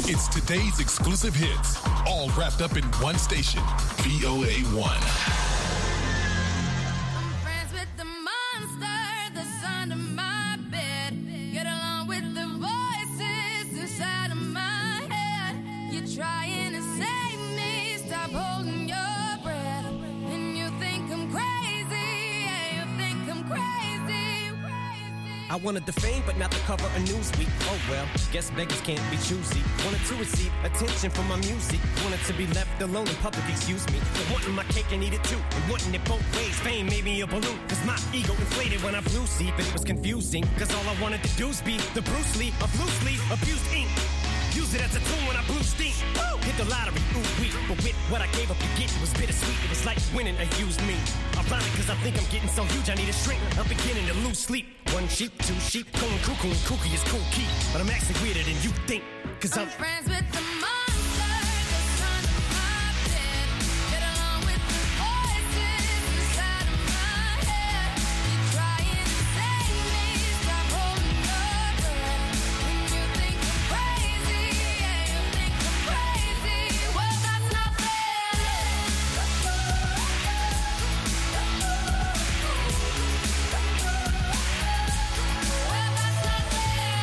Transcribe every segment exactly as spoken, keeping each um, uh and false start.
It's today's exclusive hits, all wrapped up in one station, V O A one. I'm friends with the monster that's under my bed. Get along with the voices inside of my head. You're trying to save me, stop holding your breath. And you think I'm crazy, yeah, you think I'm crazy, crazy. I wanted the fame, but not the cover of Newsweek. Oh well, guess beggars can't be choosy. Wanted to receive attention from my music. Wanted to be left alone in public, excuse me. But wanting my cake and eat it too. And wanting it both ways. Fame made me a balloon. Cause my ego inflated when I flew sleep. And it was confusing. Cause all I wanted to do was be the Bruce Lee of loosely abused ink. Use it as a tool when I blew steam. Woo! Hit the lottery, ooh wee. But with what I gave up to get, it was bittersweet. It was like winning a used me. Ironic, cause I think I'm getting so huge, I need a shrink. I'm beginning to lose sleep. One sheep, two sheep, going cuckoo and kooky is cool key. But I'm actually weirder than you think. Cause I'm, I'm friends with the monster that's under my bed. Get along with the voices inside of my head. You're trying to save me, stop holding your breath. When you think I'm crazy, yeah, you think I'm crazy. Well, that's not fair. Well, that's not fair.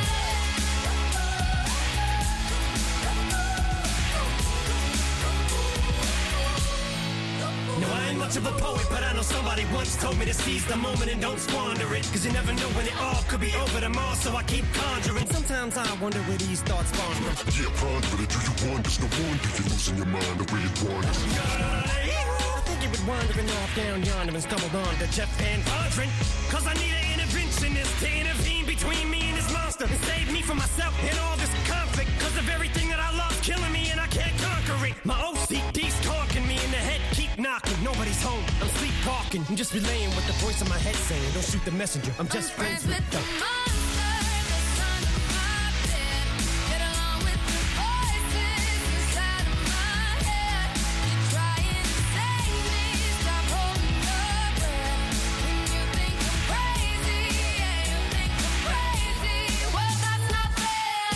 no, I ain't much of a poet, but I know somebody once told me to seize the moment and don't squander it. Cause you never know when it all could be over tomorrow, so I keep conjuring. Sometimes I wonder where these thoughts spawn from. Yeah, ponder it. Do you wonder? No wonder you're losing your mind the way it wanders. I think you would wandering off down yonder and stumbled on to Jeff Van Vondren. Cause I need an interventionist to intervene between me and this monster and save me from myself and all this conflict. Cause of everything that I love killing me and I can't conquer it. My O C D's talking me in the head, keep knocking. Nobody's home, I'm sleepwalking. I'm just relaying what the voice in my head saying. Don't shoot the messenger, I'm just I'm friends, friends with with the... the monster that's under my bed. Get along with the voices inside of my head. You're trying to save me, stop holding your breath. When you think I'm crazy, yeah, you think I'm crazy. Well, that's not fair.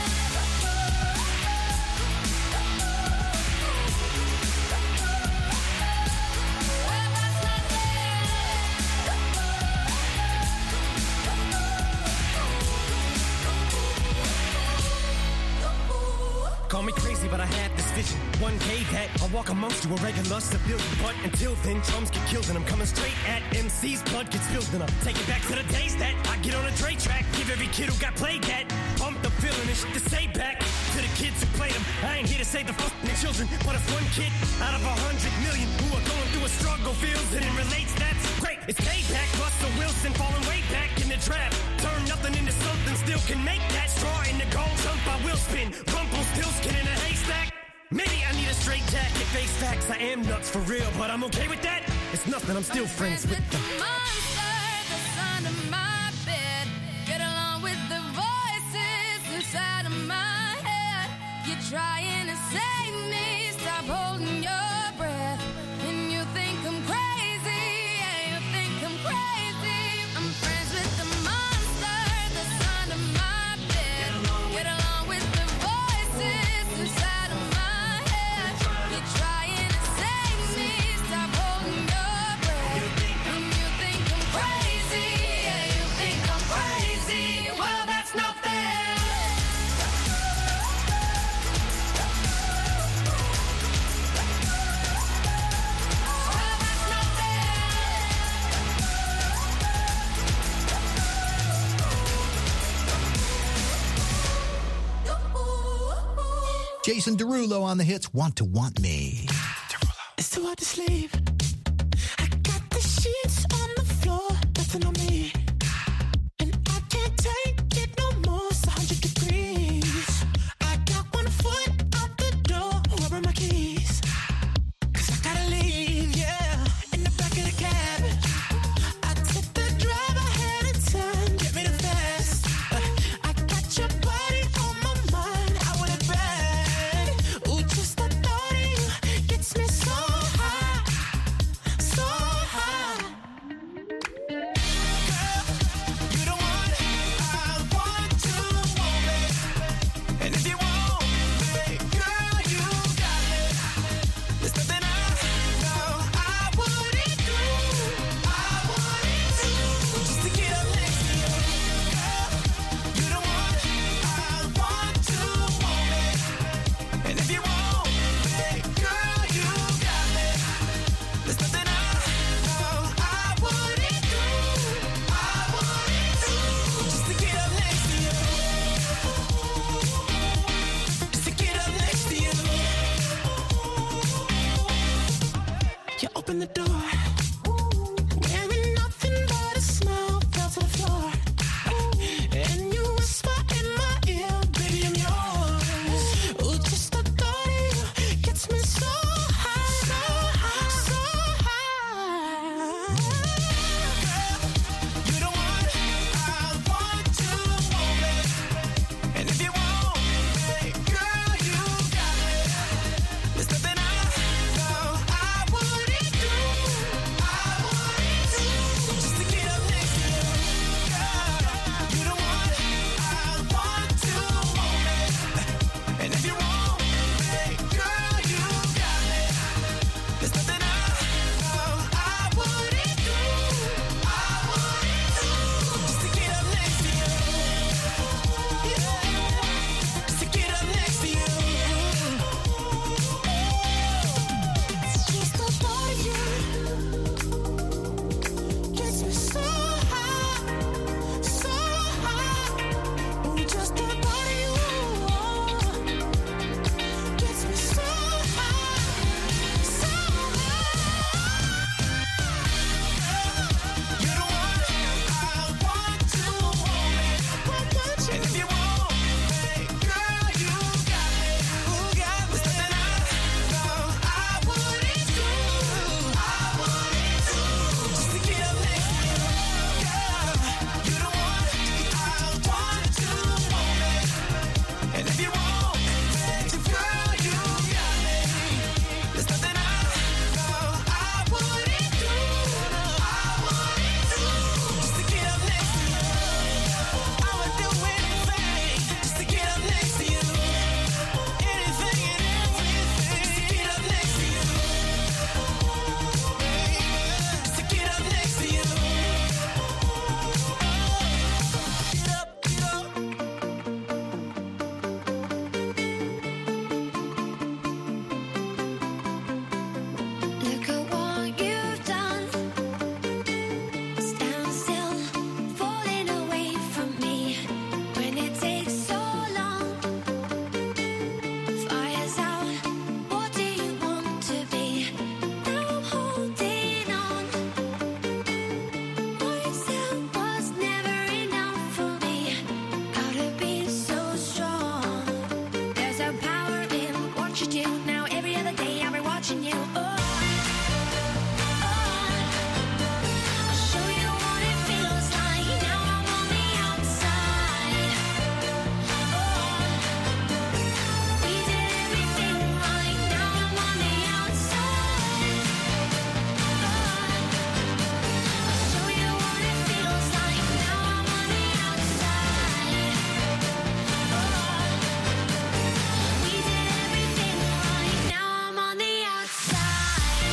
Well, that's not Call me crazy, but I had this vision. One day that I'll walk amongst you, a regular civilian. But until then, drums get killed and I'm coming straight at M C's. Blood gets spilled and I'm taking back to the days that I get on a Dre track. Give every kid who got played that pumped up feeling and shit to say back to the kids who played them. I ain't here to save the fucking children, but if one kid out of a hundred million who are going through a struggle feels it and relates, that's great. It's payback. Russell Wilson falling way back in the draft. Turn nothing into something, still can make that straw in the gold jump. I will spin. Rumple still skin in a haystack. Maybe I need a straight jacket, face facts. I am nuts for real, but I'm okay with that. It's nothing, I'm still friends with the them. monster that's under my bed. Get along with the voices inside of my head. You're trying to save me, stop holding your breath. And you think I'm crazy, yeah, you think I'm crazy. I'm friends with the monster that's under my bed. Get along with the voices inside of my head. You're trying to save me, stop holding your breath. And you think I'm crazy, yeah, you think I'm crazy. Well, that's not fair. Well, that's not fair. Jason Derulo on the hits Want to Want Me. It's too hard to sleep. I got the sheets on the floor, nothing on me. And I can't take it no more, it's one hundred degrees. I got one foot out the door, where are my keys? Cause I gotta leave, yeah, in the back of the cab. I took the drive ahead of time, get me the fast. I got your body on my mind, I want it bad. Ooh, just the thought of you gets me so high. open the door. Wearing nothing but a smile, fell to the floor. And you whisper in my ear, baby, I'm yours. Oh, just the thought of you gets me so high, so high, so high. Girl, you're the one I want to want me. And if you want me, girl, you got me. There's nothing I know I wouldn't do, I wouldn't do, just to get up next to you. Girl, you're the one I want to want me. And if you want me, girl, you got me. There's nothing I know I wouldn't do, I wouldn't do, just to get up next to you. Yeah, just to get up next to you. Just the thought of you gets me so high, so high. Oh, just the thought of you gets me so high, so high. You're the one I want to want me. And if you want me, girl, you got me. There's nothing I know I wouldn't do, I wouldn't do, just to get up next to you. Girl, you're the one I want to want me. And if you want me, girl, you got me. There's nothing I know I wouldn't do, I wouldn't do, just to get up next to you. I would do anything just to get up next to you. Anything and everything just to get up next to you. Just to get up next to you. Get up, get up. Look at what you've done. Stand still, falling away from me. When it takes so long, fire's out. What do you want to be? Now I'm holding on. What you said was never enough for me. How to be so strong. There's a power in what you do. Now every other day I'll be watching you. Oh, I'll show you what it feels like. Now I'm on the outside. Oh, we did everything right. Now I'm on the outside. Oh, I'll show you what it feels like. Now I'm on the outside. Oh, we did everything right. Now I'm on the outside.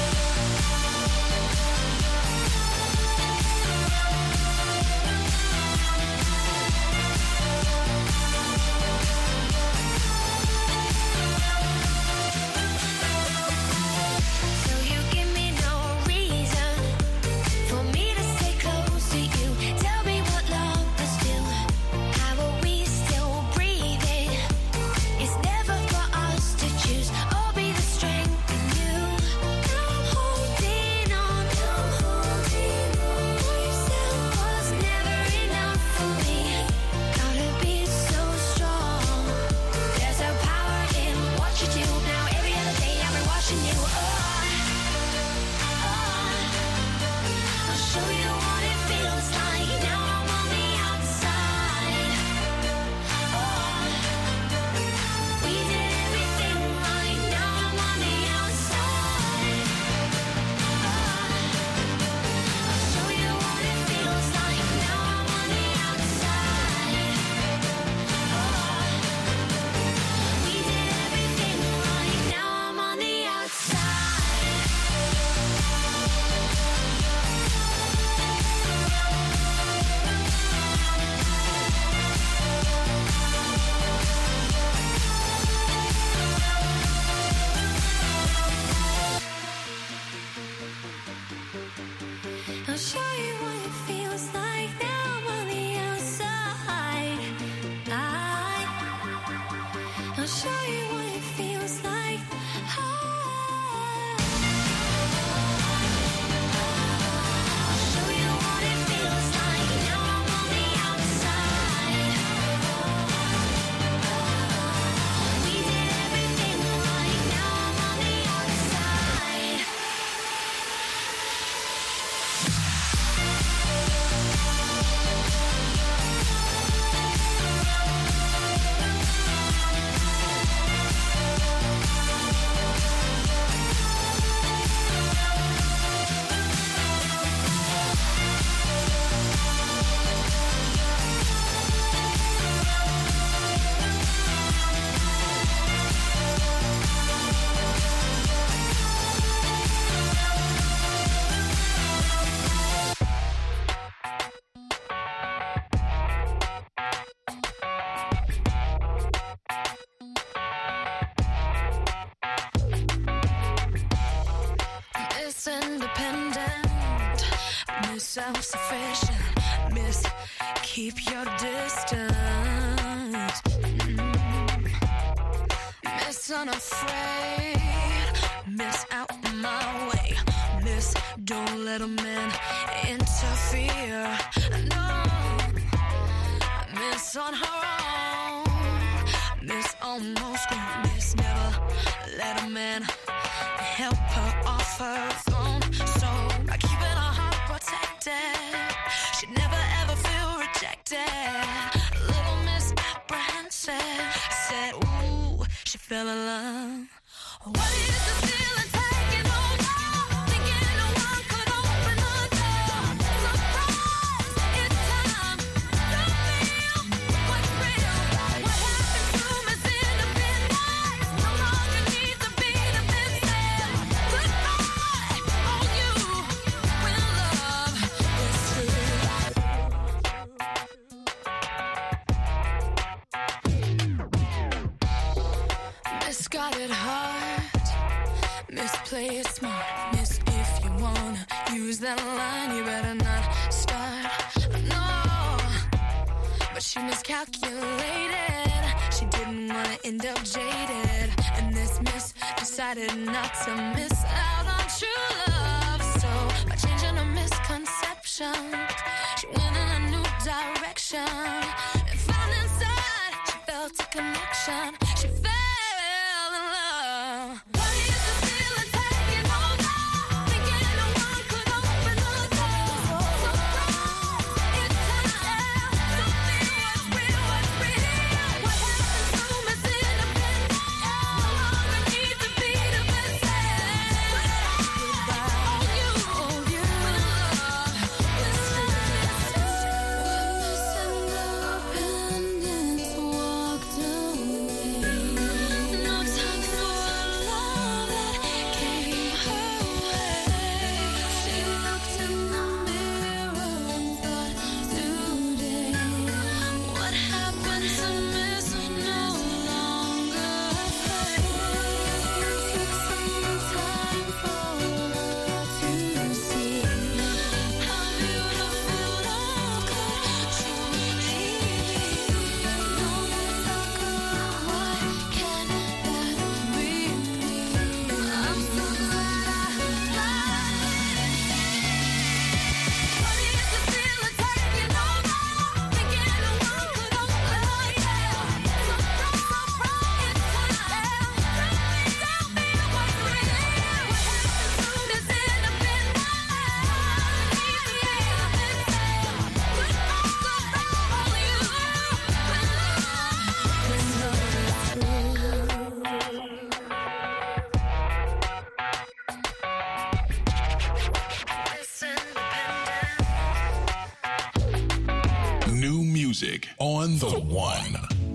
So you give me no reason for me to stay close to you. Tell me what love is still. How are we still breathing? It's never for us to choose. I'll be the strength in you. Now I'm holding on. What you said was never enough for me. Gotta be so strong. There's a power in what you do. Now every other day I'll be watching you. Oh, I'll show you what it feels like. Now I'm on the outside. Oh, we did everything right. Now I'm on the outside. Oh, I'll show you what it feels like. Now I'm on the outside. Oh, we did everything right. Now I'm on the outside. I'll show you what it feels like. Now I'm on the outside. I, I'll show you what it feels like. I, self-sufficient. Miss, keep your distance. Mm. Miss, unafraid. Miss, out my way. Miss, don't let a man interfere. No, Miss on her own. Miss almost grown. Miss never let a man help her off her throne. So by keeping her heart protected, she'd never ever feel rejected. Little Miss apprehensive said, ooh, she fell in love. What is the feeling taking over? Thinking no one could open the door. Surprise, it's time to feel what's real. What happened to Miss Independence? No longer needs to be defensive. Goodbye, oh you, when love is real. Miss got it hard. Miss, play it smart. Miss, if you wanna use that line, you better not start. No, but she miscalculated. She didn't wanna end up jaded. And this Miss decided not to miss out on true love. So by changing her misconceptions, she went in a new direction and found inside she felt a connection. She fell in love. What is the feeling taking over? Thinking no one could open the door. Surprise, it's time to feel what's real, what's real. What happened to Miss Independence? No longer needs to be defensive. Goodbye, oh you, oh you, when love was Miss Independence walked away. No time for a love that came her way. She looked in the mirror and thought, today, what happened to Miss No Longer Afraid? Took some time for her to see how beautiful love could truly be. No more talk around, what can that be? I'm so glad I got it. What is the feeling taking over? Thinking no one could open the door. Surprise, surprise, it's time to feel what's real. What happened to Miss Independence? Needs to be defensive. Goodbye, goodbye, all you, when love, when love is real. New music on the one.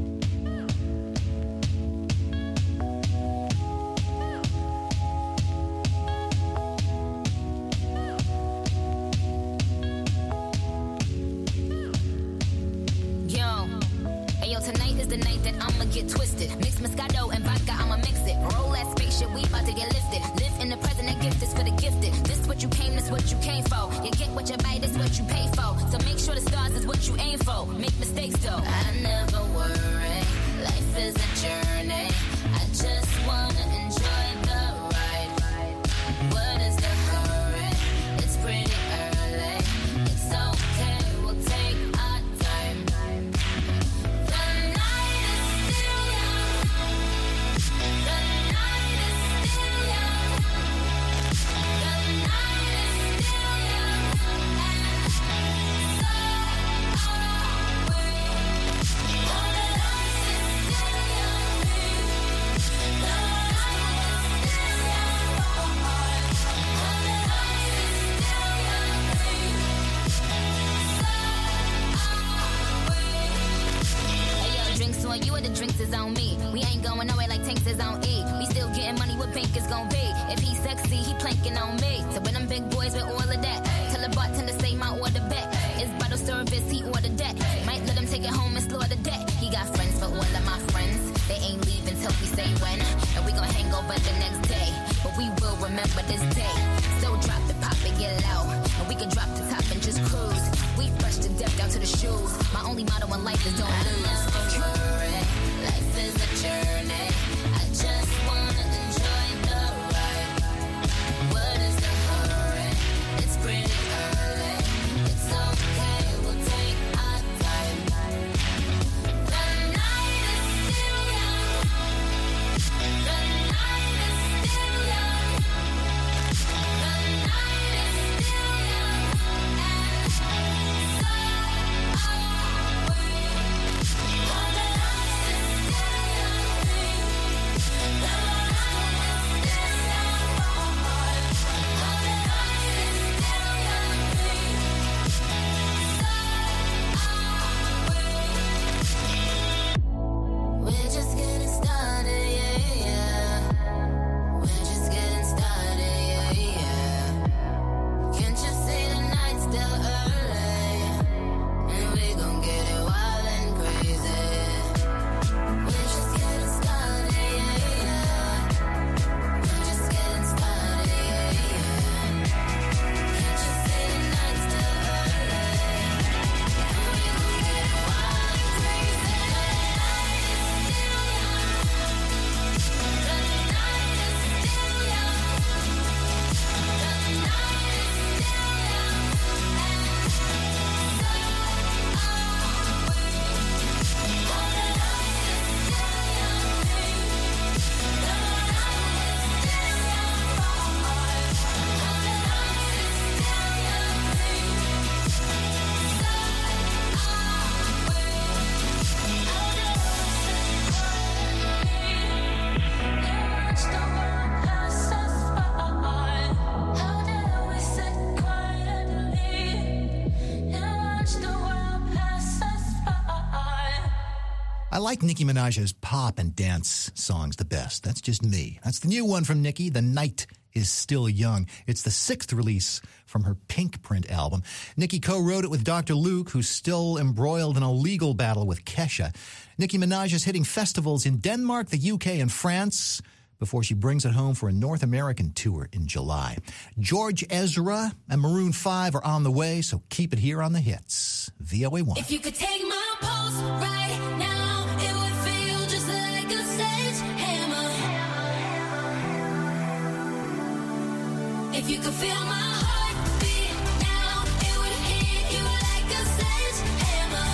Yo, ayo, tonight is the night that I'ma get twisted. Mix Moscato and vodka, I'ma mix it. Roll that spaceship, we about to get lifted. Live in the present, that gift is for the gifted. This what you came, this what you came for. You get what you buy, this what you pay for. So make sure the stars is what you aim for. Make mistakes though. I never worry, life is a journey. I just wanna enjoy the ride. What is the hurry? It's pretty early. It's okay, we'll take our time. The night is still young. The night is still young. The night is still young. And so are we. The night is still young. The night is still is on me. We ain't going nowhere like tanks is on E. We still getting money, what bank is gon' be? If he's sexy, he planking on me. So when them big boys with all of that, tell the bartender say my order back. It's bottle service, he ordered that. Might let him take it home and slaughter that. He got friends for all of my friends. They ain't leaving till we say when. And we gon' hang over the next day. But we will remember this day. So drop it, pop it, get low. and we can drop the top and just cruise. We fresh to death down to the shoes. My only motto in life is don't lose. Don't worry, life is a journey. I just wanna enjoy the ride. What is the hurry? It's pretty early. It's okay, we'll take our time. The night is still young. The night is still young. The night is still young. And so are we. Oh, the night is still young. The night is still young. Oh, the night is still young. We're just getting started, yeah, yeah. We're just getting started, yeah, yeah. Can't you see the night's still early? And we gon' get it wild and crazy. We're just getting started, yeah, yeah. We're just getting started, yeah, yeah. Can't you see the night's still early? And we gon' get it wild and crazy. The night is still young. The night is still young. And so are we. Oh, the night is still young. The night is still young. Oh, the night is still young. So watch the world pass us by. How dare we sit quietly and watch the world pass us by? I like Nicki Minaj's pop and dance songs the best. That's just me. That's the new one from Nicki, The Night is Still Young. It's the sixth release from her Pink Print album. Nicki co-wrote it with Doctor Luke, who's still embroiled in a legal battle with Kesha. Nicki Minaj is hitting festivals in Denmark, the U K, and France before she brings it home for a North American tour in July. George Ezra and Maroon five are on the way, so keep it here on the hits. V O A one. If you could take my pulse right now, it would feel just like a sledgehammer. If you could feel my heartbeat now, it would hit you like a sledgehammer.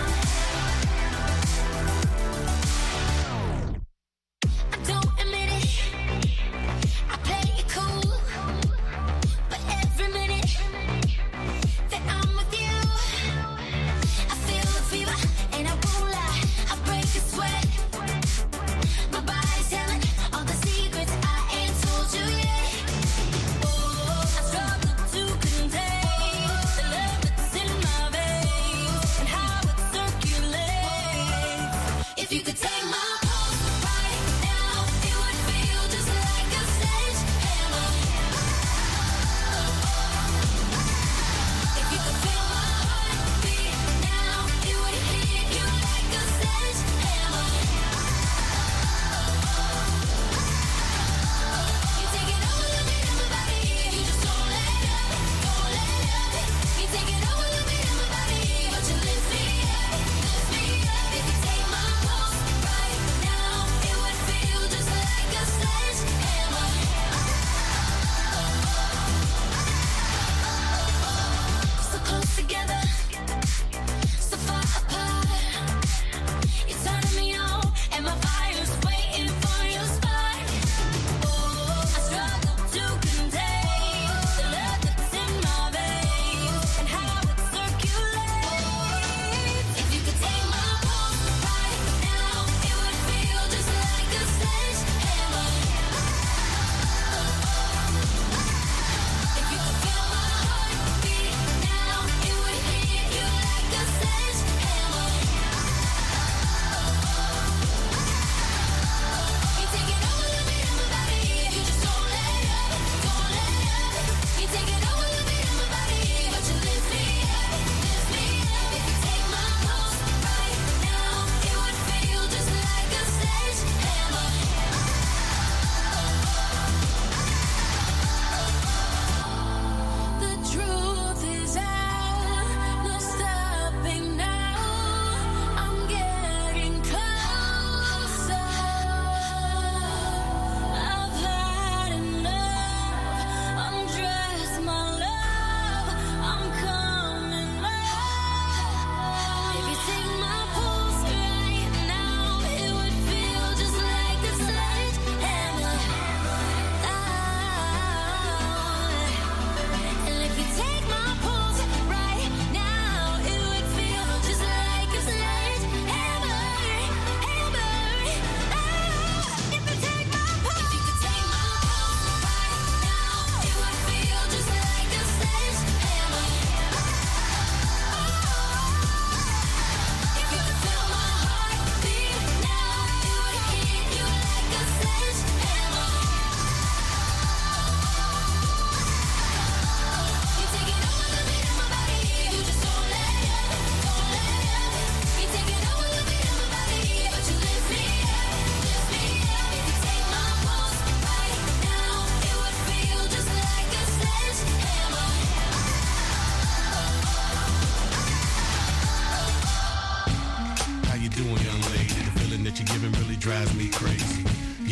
I don't admit it, I play it cool, but every minute that I'm with you, I feel the fever and I won't lie, I break a sweat. My body's telling all the secrets I ain't told you yet. Oh, I struggle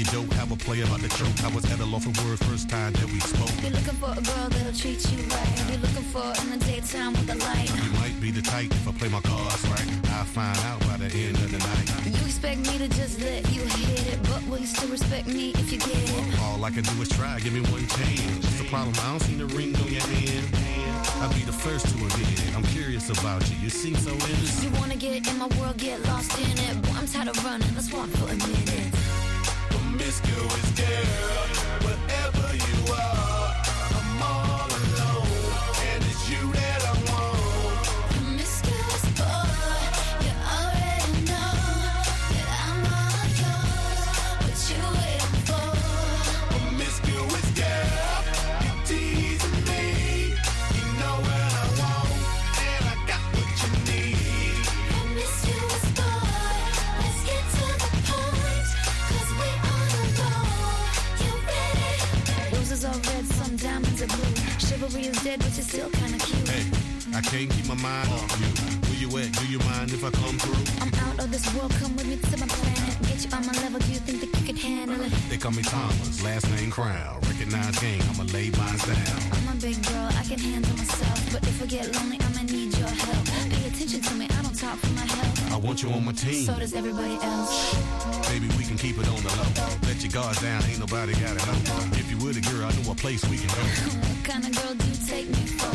dope, have a play about the choke. I was at a loss for words first time that we spoke. You're looking for a girl that'll treat you right. You're looking for in the daytime with the light. You might be the type if I play my cards right. I'll find out by the end of the night. You expect me to just let you hit it, but will you still respect me if you get it? All I can do is try, give me one chance. It's the problem, I don't see the ring on your hand. I'll be the first to admit it. I'm curious about you, you seem so innocent. You wanna get in my world, get lost in it. Boy, I'm tired of running, let's walk for a minute. Promiscuous girl, wherever you are, I'm all alone, and it's you that I want. Promiscuous boy, you already know that I'm all yours. What you waiting for? Promiscuous girl, you're teasing me. You know what I want, and I got what you need. Promiscuous boy, let's get to the point, 'cause we on the go. You ready? Roses are red, some diamonds are blue. Chivalry is dead, but you're still kinda cute. Hey, I can't keep my mind off you. Where you at? Do you mind if I come through? I'm out of this world, come with me to my planet. Get you on my level, do you think that you can handle it? They call me Thomas, last name Crown. Recognize game, I'ma lay mine down. I'm a big girl, I can handle myself. But if I get lonely, I'ma need your help. Pay attention to me, I don't talk for my health. I want you on my team. So does everybody else. Baby, we can keep it on the low. Let your guard down, ain't nobody got it on. If you were the girl, I know a place we can go. What kind of girl do you take me for?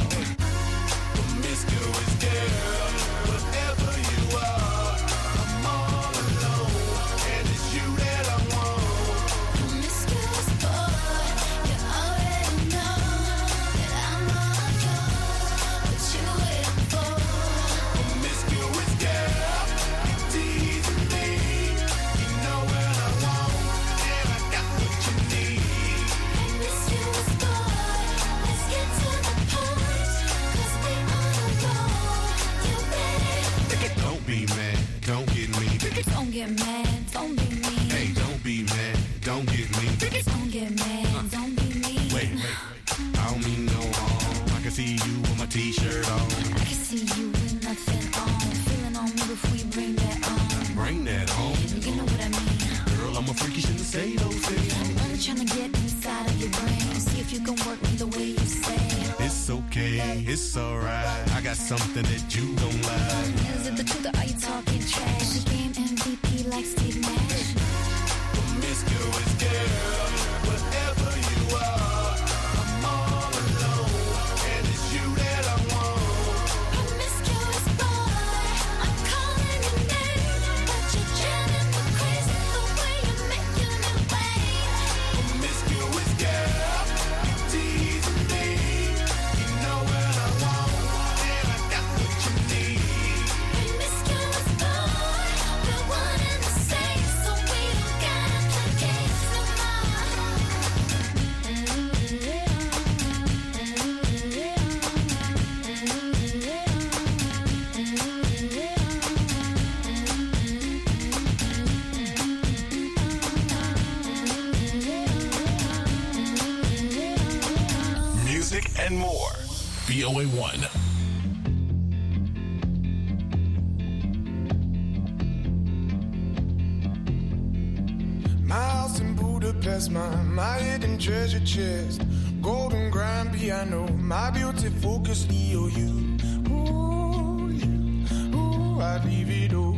Promiscuous girl, wherever you are, I'm all alone, and it's you that I want. Promiscuous boy, you already know that I'm all yours. What you waiting for? Promiscuous girl, you're teasing me. You know what I want, and I got what you need. Promiscuous boy, let's get to the point, 'cause we on the go. You ready? Don't be mad, don't get me. Don't get mad, don't be mean. Hey, don't be mad, don't get me. Don't get mad, don't be mean. Wait, wait, I don't mean no harm. I can see you with my t-shirt on. I can see you with nothing on. Feeling on me before you bring that on. Bring that on. You know what I mean. Girl, I'm a freak, you shouldn't say those things. I'm only trying to get inside of your brain. See if you can work me the way you say. It's okay, it's alright. I got something that you don't like. Is it the truth or are you talking trash? The game M V P like Steve Nash. Promiscuous girl, wherever you are, I'm all alone, and it's you that I want. Promiscuous boy, I'm calling your name, but you're driving me crazy the way you're making me wait. Promiscuous girl, you're teasing me. You know what I want, and I got what you need. Promiscuous boy, we're one and the same, so we don't gotta play games no Music and more. V O A one. My house in Budapest, my, my hidden treasure chest, golden grand piano, my beauty focus, Leo, you. Ooh, you, ooh, I'd leave it all.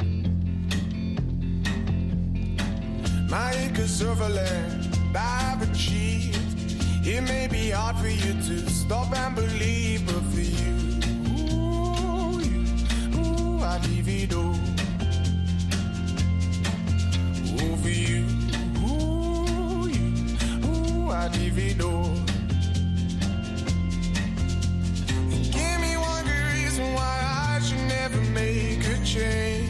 My acres of land I've achieved. It may be hard for you to stop and believe, but for you, ooh, you, ooh, I'd leave it all. Ooh, for you, ooh, you, ooh, I'd leave it all. And give me one good reason why I should never make a change.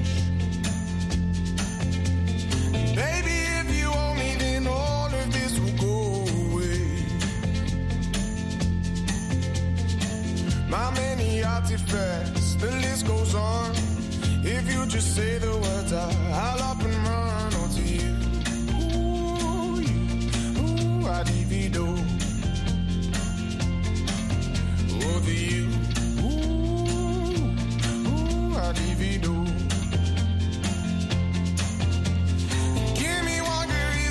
Baby, if you owe me, then all of this will go away. My many artifacts, the list goes on. If you just say the words, I, I'll up and run onto you. Ooh, you, ooh, I'd even do. Oh, the you, ooh, ooh, I'd even do. Give me one good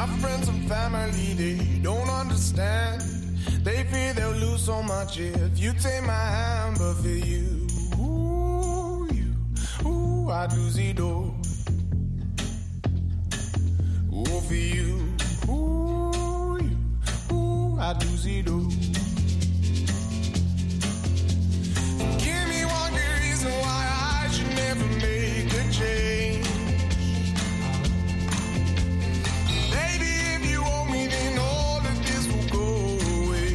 friends and family, they don't understand. They fear they'll lose so much if you take my hand. But for you, ooh, you, ooh, I'd lose it all. Ooh, for you, ooh, you, ooh, I'd lose it all. Give me one good reason why I should never make a change. Baby, if you owe me, then all of this will go away.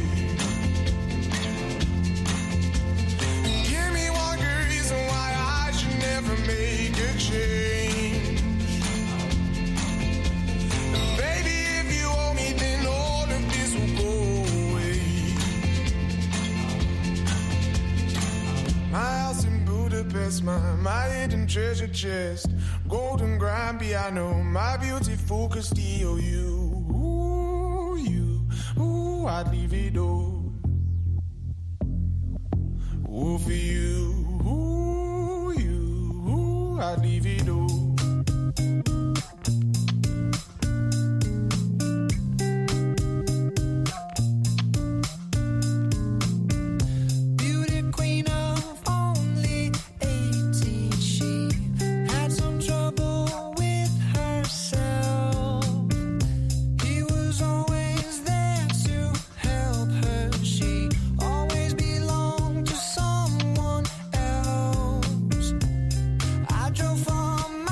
Give me one good reason why I should never make a change. Baby, if you owe me, then all of this will go away. My house in Budapest, my, my hidden treasure chest, golden grand piano, my beautiful Castillo. You, ooh, you, ooh, I'd leave it all. Ooh, for you, ooh, you, ooh, I'd leave it all. Beauty queen of only eighteen, she had some trouble with herself. He was always there to help her. She always belonged to someone else. I drove from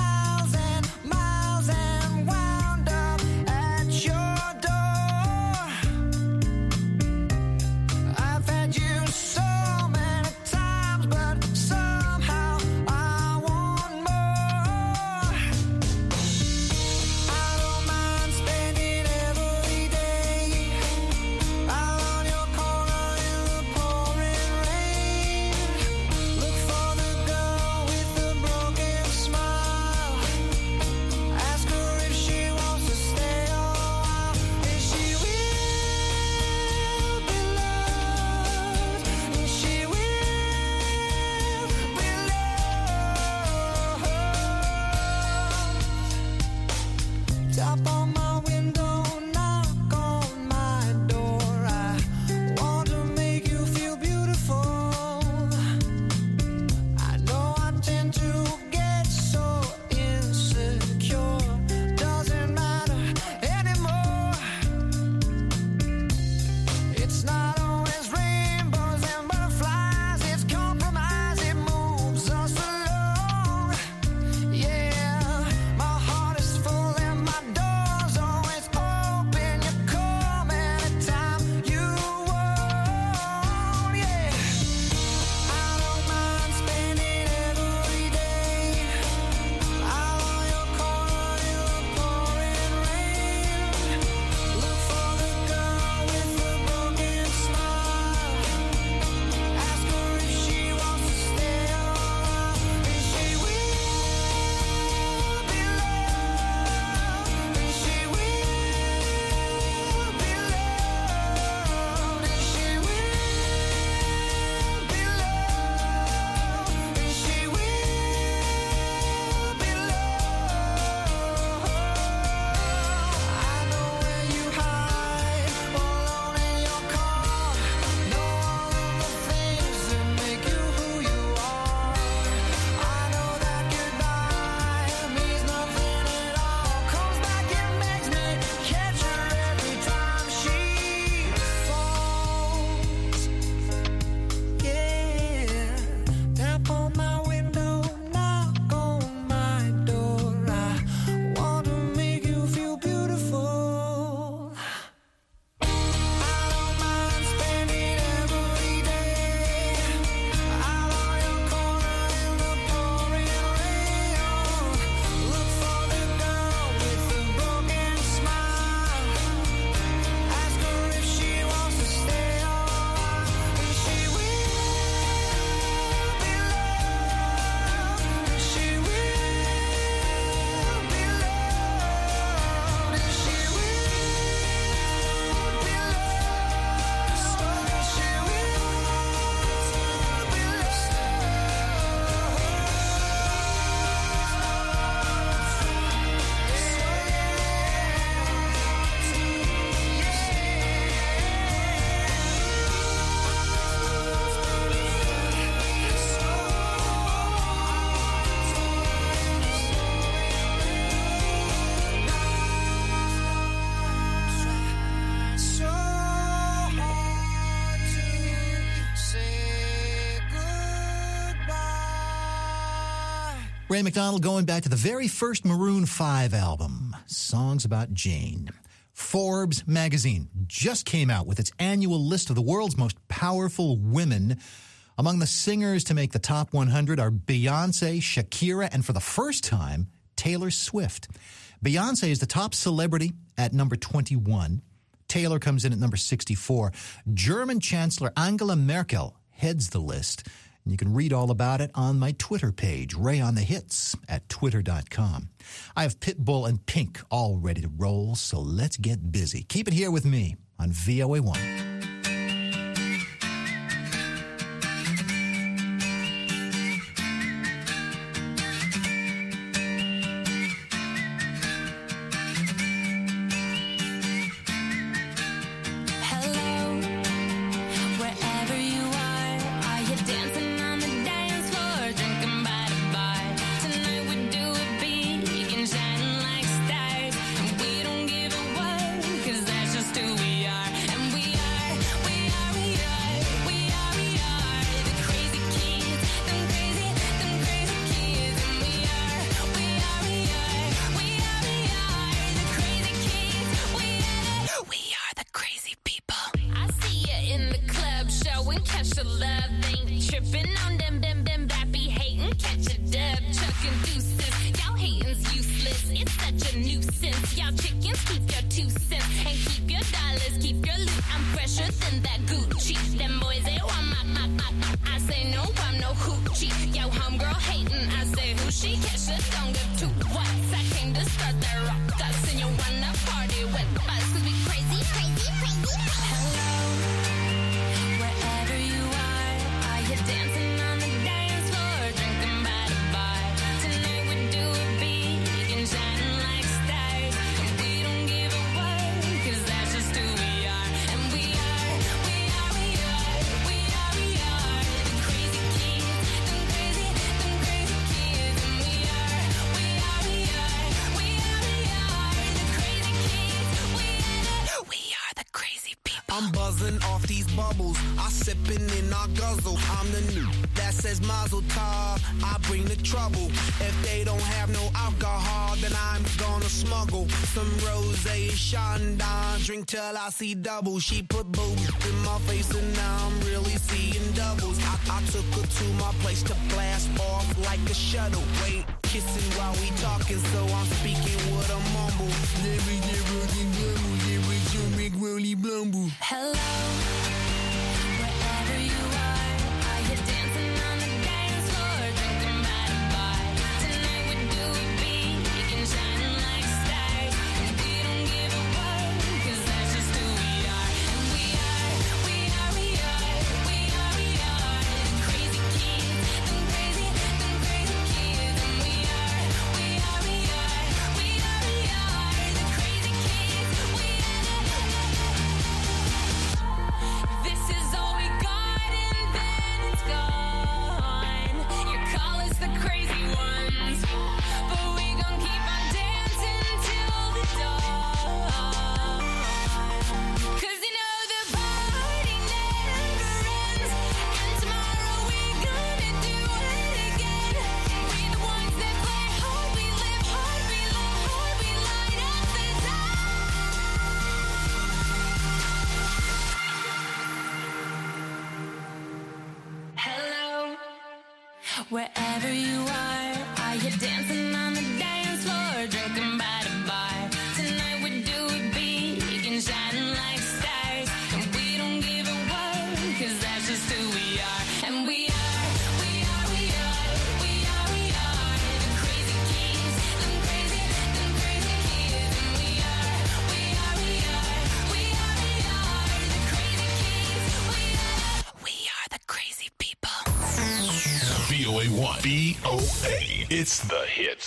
Ray McDonald going back to the very first Maroon five album, Songs About Jane. Forbes magazine just came out with its annual list of the world's most powerful women. Among the singers to make the top one hundred are Beyoncé, Shakira, and for the first time, Taylor Swift. Beyoncé is the top celebrity at number twenty-one. Taylor comes in at number sixty-four. German Chancellor Angela Merkel heads the list. And you can read all about it on my Twitter page, Ray on the Hits at twitter dot com. I have Pitbull and Pink all ready to roll, so let's get busy. Keep it here with me on V O A one. I'm buzzing off these bubbles. I sipping in our guzzle. I'm the new that says Mazel Tov. I bring the trouble. If they don't have no alcohol, then I'm gonna smuggle some rosé Chandon. Drink till I see double. She put boobs in my face and now I'm really seeing doubles. I, I took her to my place to blast off like a shuttle. Wait, kissing while we talking, so I'm speaking with a mumble. Hello, wherever you are, are you dancing on the dance floor, drinking by the bar? Tonight we do it big and shining like stars, and we don't give a fuck, 'cause that's just who we are. And we are, we are, we are, we are, we are the crazy kids, them crazy, them crazy kids. And we are, we are, we are, we are, we are the crazy kids. We are the This is all we got and then it's gone. Your call is the crazy ones, but we gon' keep on dancing till the dawn. 'Cause you know the party never ends, and tomorrow we gonna do it again. We the ones that play hard, we live hard, we love hard, we light up the Hello, wherever you are, are you dancing on the dance floor, drinking by the bar? Tonight we do it big and shining like stars, and we don't give a what, 'cause that's just who we are. And we are, we are, we are, we are, we are the crazy kids, them crazy, them crazy kids. And we are, we are, we are, we are, we are the crazy kids. We are, we are the crazy people. V O A one. V O A. It's the hits.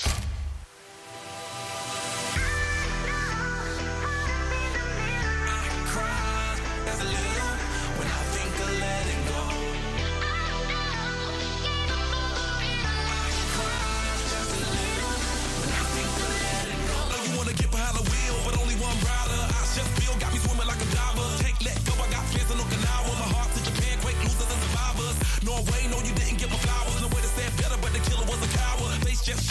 You wanna get behind the wheel, but only one rider. I just feel got me swimming like a diver. Take, let go, I got fans in Okinawa. My heart to Japan, quake losers and survivors. Norway, no, you didn't give my flowers. No way to stand better, but the killer was a coward. Face just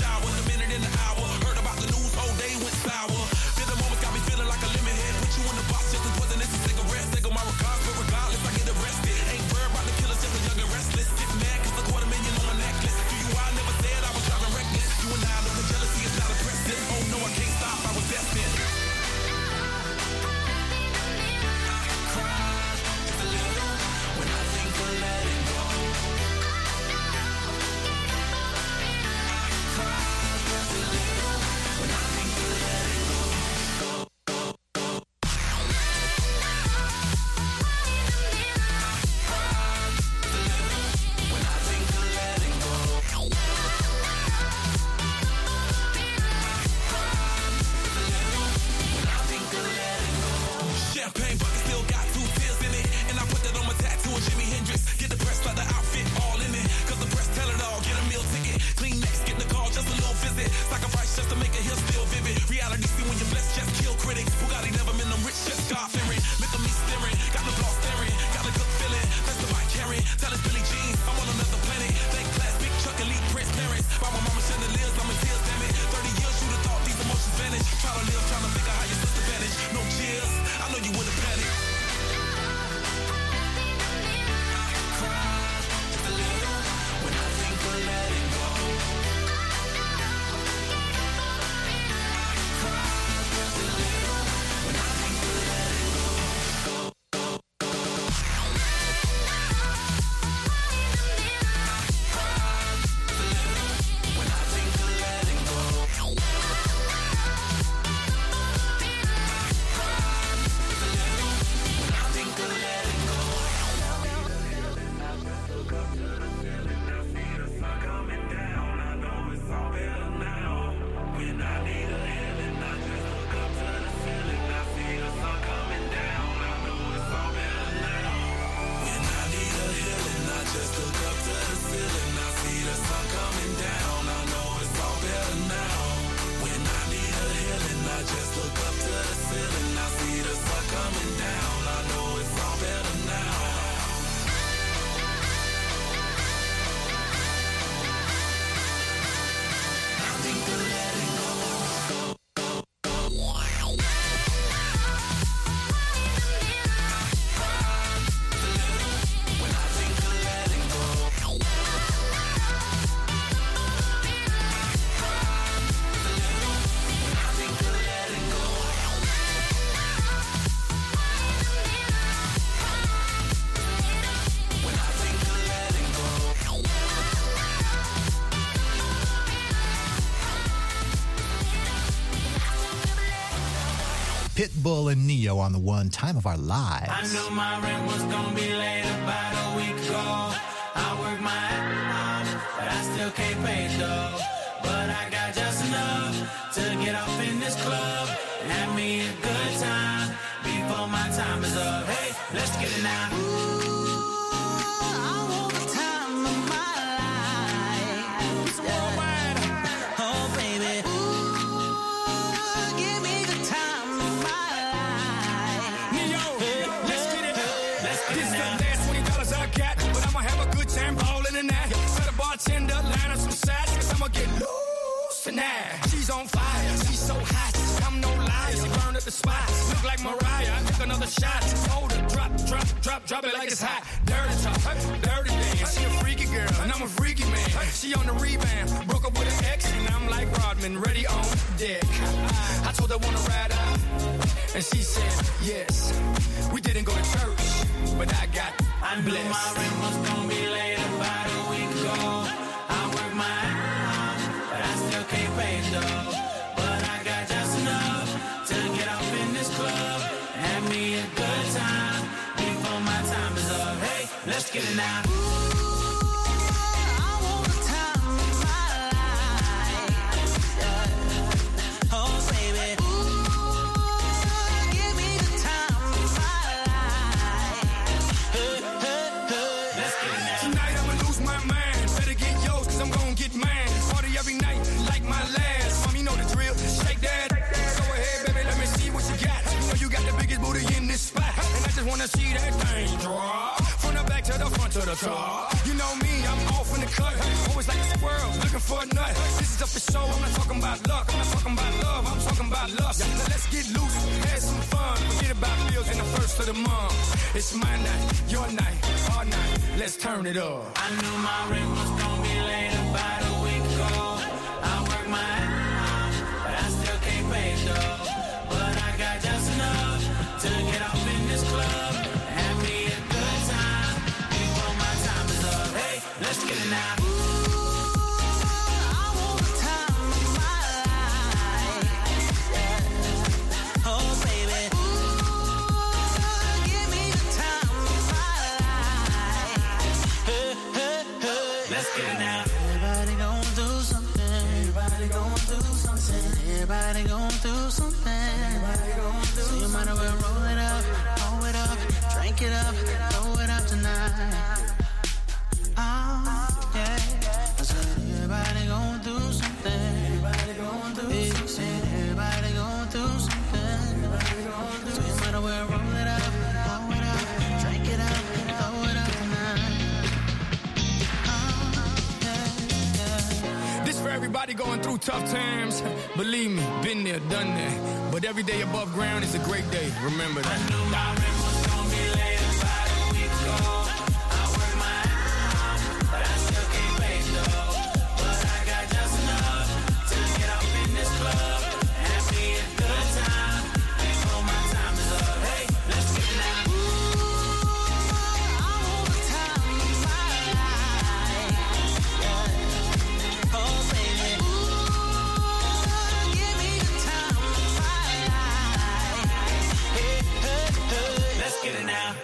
Pitbull and Neo on the one, Time of Our Lives. I knew my rent was gonna be late about a week ago. I worked my ass off, but I still can't pay it though. But I got just enough to get off in this club and have me a good time before my time is up. Hey, let's get it now. Bartender, line up some sides, cause I'ma get loose tonight. She's on fire, she's so hot, I'm no liar. She burned up the spot, look like Mariah. I took another shot, hold her, drop, drop, drop, drop it like it's hot. Dirty talk, dirty dance. She a freaky girl, and I'm a freaky man. She on the rebound, broke up with an ex, and I'm like Rodman, ready on deck. I told her wanna ride out, and she said yes. We didn't go to church, but I got I knew blessed. my rent was gonna be late about a week ago. I work my ass off, but I still can't pay it though. But I got just enough to get off in this club and have me a good time before my time is up. Hey, let's get it now. Wanna see that thing drop from the back to the front to the top. You know me, I'm off in the cut. Always like a squirrel, looking for a nut. This is up for show. I'm not talking about luck. I'm not talking about love. I'm talking about lust. Now let's get loose, have some fun. Forget about bills in the first of the month. It's my night, your night, our night. Let's turn it up. I knew my rent was gonna be late about a week ago. I work my ass off, but I still can't pay it though. But I got just enough to get off in this club, have me a good time before my time is up. Hey, let's get it now. Everybody gon' do something. Everybody gon' do something. Everybody gon' do something. Everybody gon' do so you might as well roll it up, roll it up, drink it up, throw it up tonight. Oh, yeah. I said everybody gon' do something. Everybody gon' do something. Everybody gon' do something. Everybody gon' do so you might as well roll it up, roll it up, drink it up, throw it up tonight. This for everybody going through tough times. Believe me, been there, done that. But every day above ground is a great day. Remember that. I knew my rent was gonna be late about a week ago. I work my ass off, but I still can't pay it though. But I got just enough to get off in this club and have me a good time before my time is up. Hey, let's get it now. Get it now.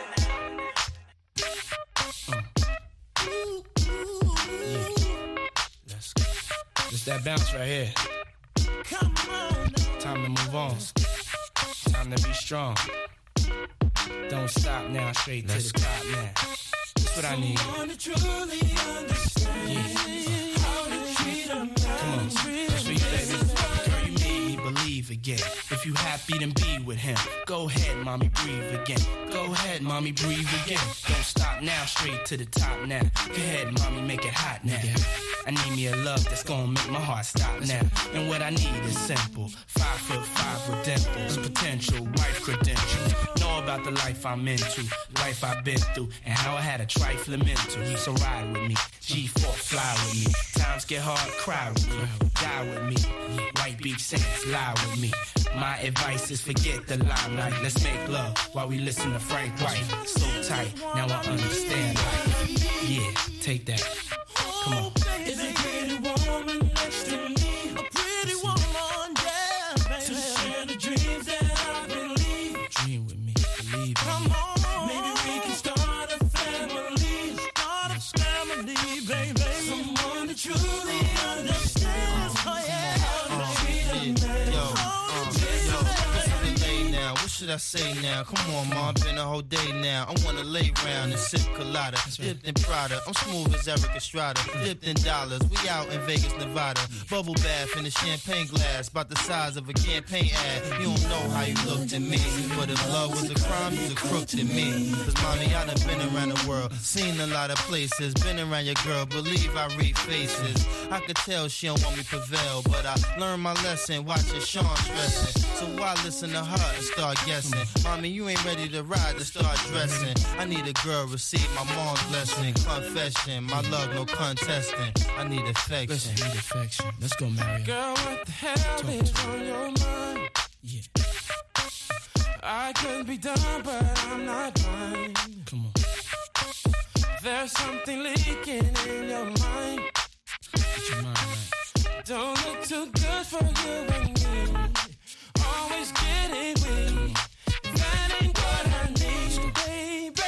Yeah. Let's go. It's that bounce right here. Come on. Time to move on. Time to be strong. Don't stop now, straight to the top now. That's what I need. Yeah. Come on. That's for you, baby. Girl, you made me believe again. If you happy, then be with him. Go ahead, mommy, breathe again. Go ahead, mommy, breathe again. Don't stop now, straight to the top now. Go ahead, mommy, make it hot now. I need me a love that's gonna make my heart stop now. And what I need is simple. Five foot five with dimples, potential, wife credentials. Know about the life I'm into, life I've been through, and how I had a trifling mental. So ride with me, G four, fly with me. Times get hard, cry with me. Die with me, White Beach Saints, lie with me. My advice is forget the limelight. Let's make love while we listen to Frank White. So tight, now I understand life. Yeah, take that. Come on. Is a pretty woman next to me? A pretty woman, yeah, baby. To share the dreams that I've been should I say now? Come on, ma, been a whole day now. I wanna lay round and sip colada. Dipped in Prada, I'm smooth as Eric Estrada. Dipped in dollars, we out in Vegas, Nevada. Bubble bath in a champagne glass, about the size of a campaign ad. You don't know how you looked at me, but if love was a crime, you's a crook to me. Cause mommy, I done been around the world, seen a lot of places, been around your girl, believe I read faces. I could tell she don't want me prevail, but I learned my lesson, watching Sean stressing. So why listen to her and start guessing? Mommy, you ain't ready to ride to start dressing. I need a girl, receive my mom's blessing. Confession, my love, no contesting. I need affection. Listen, I need affection. Let's go, Mario. Girl, what the hell Talk is on your mind? Yeah. I could be done, but I'm not blind. Come on. There's something leaking in your mind. Get your mind right. Don't look too good for you and me. Always getting weak. That ain't what I need, baby.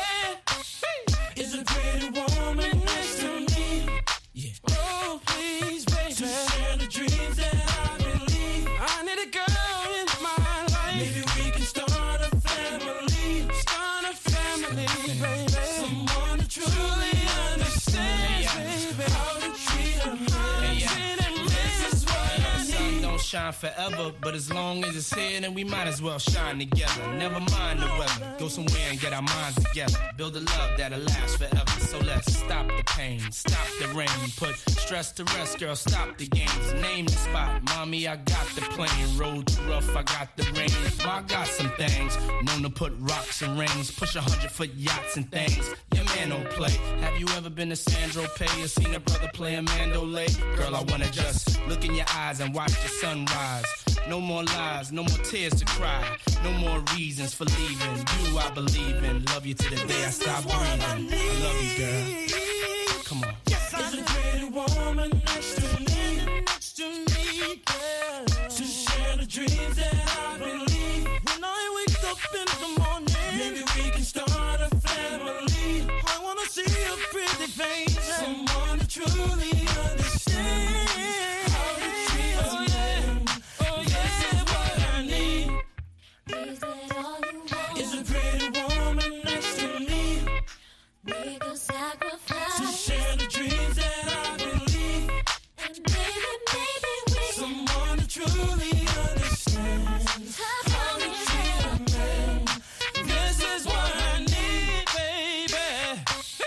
Is a pretty woman next to me. Yeah. Oh, please, baby. To share the dreams that I believe. I need a girl in my life. Maybe we can start a family. Start a family, baby. Someone to truly understand, baby. How to treat a man. This is what I need. Don't shine forever, but as long as it's here, then we might as well shine together. Never mind the weather, go somewhere and get our minds together. Build a love that'll last forever. So let's stop the pain, stop the rain, put stress to rest, girl. Stop the games, name the spot. Mommy, I got the plane. Road too rough, I got the rain. I got some things known to put rocks and rings, push a hundred foot yachts and things. Your man don't play. Have you ever been to Sandro Pay or seen a brother play a Mandolay? Girl, I wanna just look in your eyes and watch the sunrise. No more lies, no more tears to cry. No more reasons for leaving. You I believe in. Love you to the day I stop breathing. I love you, girl. Come on. Yes, I need a pretty woman next to me. Next to me, girl. To share the dreams that I believe. When I wake up in the morning, maybe we can start a family. I wanna see a pretty face. Someone to truly understand. How to treat us, man. Oh, yeah, what I need. Is that all you want? Is a pretty woman next to me. Make a sacrifice. To share the dreams that I believe. And baby, maybe we someone to truly understand. How to treat a man. This is what I need, baby.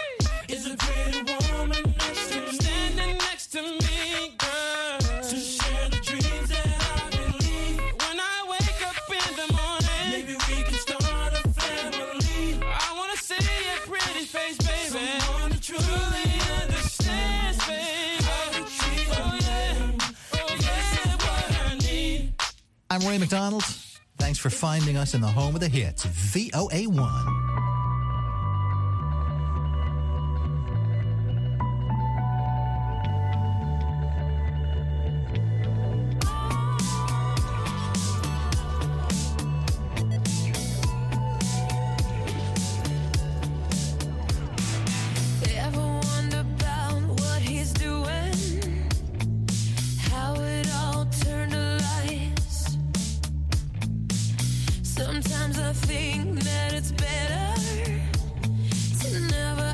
Is a pretty woman next to me. Standing next to me, girl. To share the dreams that I believe. When I wake up in the morning, maybe we can start a family. I wanna see your pretty face, baby. Someone to truly understands, baby. How to treat a man. Oh, yeah, what I need. I'm Ray McDonald. Thanks for finding us in the home of the hits, V O A one. ever wonder about what he's doing? How it all turned to lies. Sometimes I think that it's better to never